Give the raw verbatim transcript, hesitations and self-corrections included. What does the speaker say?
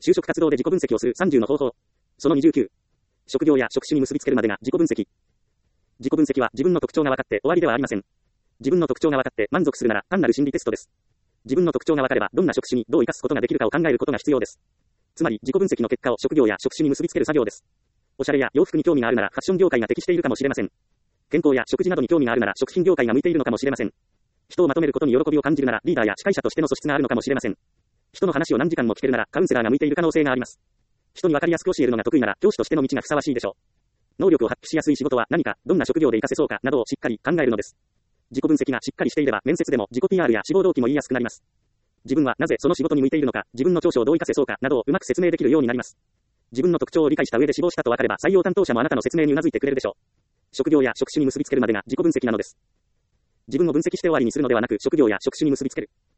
就職活動で自己分析をするさんじゅうの方法。そのにじゅうきゅう。職業や職種に結びつけるまでが自己分析。自己分析は自分の特徴が分かって終わりではありません。自分の特徴が分かって満足するなら単なる心理テストです。自分の特徴が分かればどんな職種にどう生かすことができるかを考えることが必要です。つまり自己分析の結果を職業や職種に結びつける作業です。おしゃれや洋服に興味があるならファッション業界が適しているかもしれません。健康や食事などに興味があるなら食品業界が向いているのかもしれません。人をまとめることに喜びを感じるならリーダーや司会者としての素質があるのかもしれません。人の話を何時間も聞けるならカウンセラーが向いている可能性があります。人に分かりやすく教えるのが得意なら教師としての道がふさわしいでしょう。能力を発揮しやすい仕事は何か、どんな職業で活かせそうかなどをしっかり考えるのです。自己分析がしっかりしていれば面接でも自己 ピーアール や志望動機も言いやすくなります。自分はなぜその仕事に向いているのか、自分の長所をどう活かせそうかなどをうまく説明できるようになります。自分の特徴を理解した上で志望したと分かれば採用担当者もあなたの説明にうなずいてくれるでしょう。職業や職種に結びつけるまでが自己分析なのです。自分を分析して終わりにするのではなく職業や職種に結びつける。